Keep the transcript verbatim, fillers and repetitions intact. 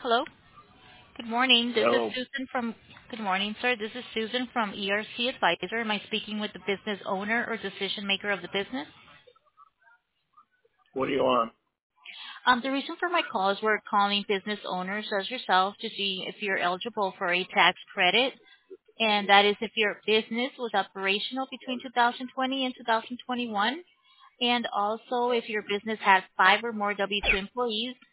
Hello. Good morning. This is Hello. Susan from. Good morning, sir. This is Susan from E R C Advisor. Am I speaking with the business owner or decision maker of the business? What do you want? Um, the reason for my call is we're calling business owners as yourself to see if you're eligible for a tax credit, and that is if your business was operational between two thousand twenty and two thousand twenty-one, and also if your business has five or more W two employees